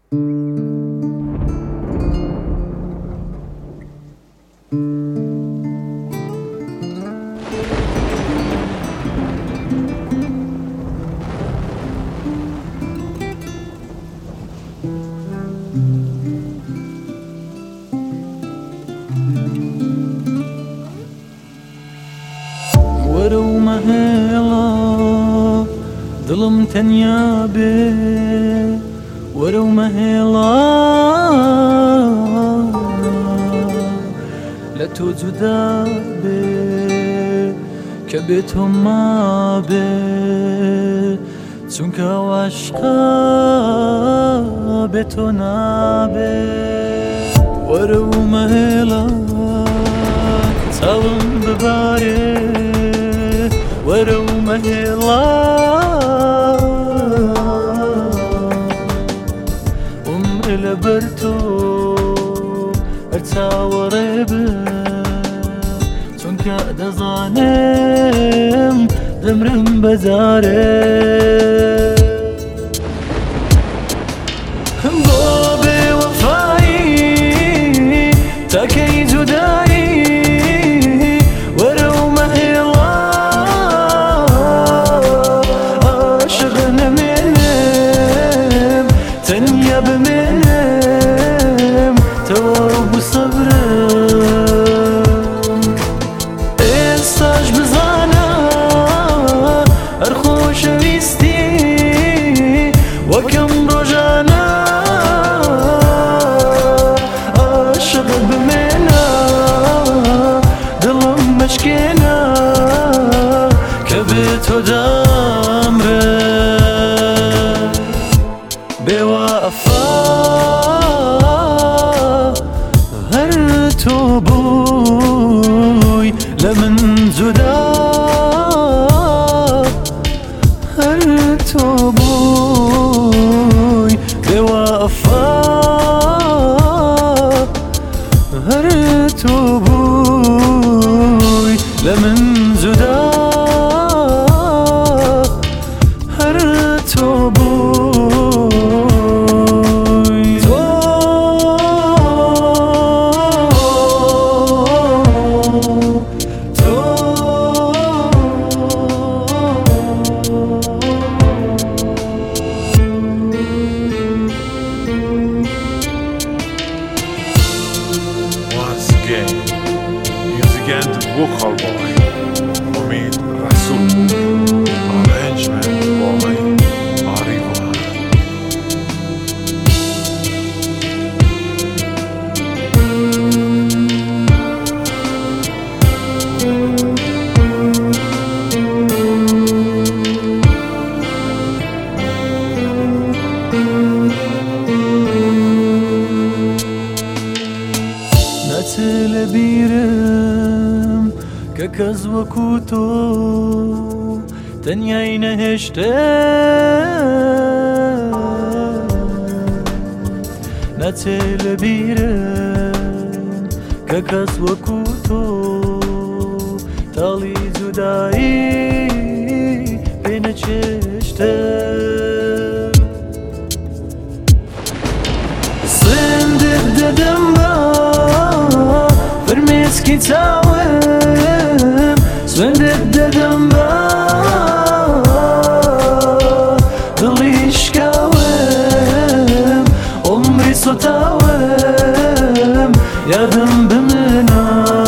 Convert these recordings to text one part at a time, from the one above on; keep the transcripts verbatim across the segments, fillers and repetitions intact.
وەرە و مەهێڵە دڵم تەنیا بێ، وەرە و مەهێڵە لە تۆ جودا بێ، کە بێ تۆ مابێ، چونکە عاشقا بێ تۆ نابێ. وەرە و مەهێڵە چاوم ببارێ، وەرە و مەهێڵە عومرێ لەبەر تۆ هەر چاوەڕێ بێ، چونکە دەزانم دەمرم بەجارێ. بۆ بێوەفایی تاکەی جودایی، وەرە و مەهێڵە عاشق نەمێنم، تەنیا بمێنم تەواو بوو سەبرم. ئێستاش بزانە هەر خۆشەویستی وەکەم ڕۆژانە عاشق بمێنە، دڵم مەشکێنە، کە بێ تۆ دامرێ. بێوەفا هەر تۆ بووی لە من جودا، هەر تۆ بووی بێوەفا، هەر تۆ بووی لە من جودا، هەر تۆ بووی. تۆ تۆ Once again, music and vocal boy, Omid Rasul, arrangement boy, Arivan. نەچێ لە بیرم کە کەس وەکو تۆ تەنیای نەهێشتێ، نەچێ لە بیرم کە کەس وەکو تۆ تاڵی جودایی پێ نەچێشتێ. سندت دەدەم بە فرمێسکی چاوم، سندت دەدەم بە دڵی شکاوم، عومری سوتاوم یادم بمێنە.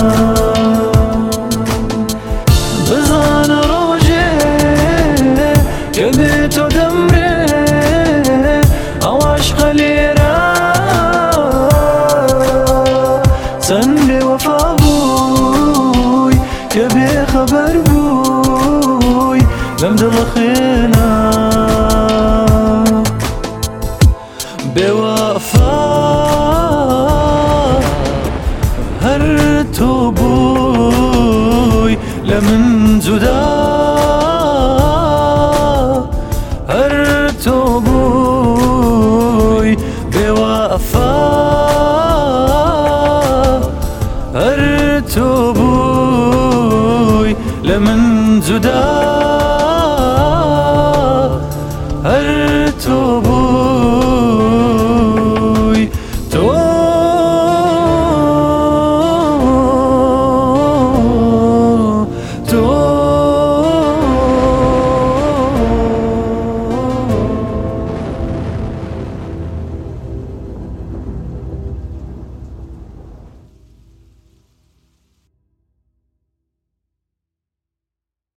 بزانە ڕۆژێ کە بێ تۆ دەمرێ، ئەو عاشقە لێرە چەند بێوەفا بووی، کە بێخەبەر بووی لەم دڵە خێنە. بێوەفا هەر تۆ بووی لە من جودا، هەر تۆ بووی بێوەفا، هەر تۆ بووی لە من جودا.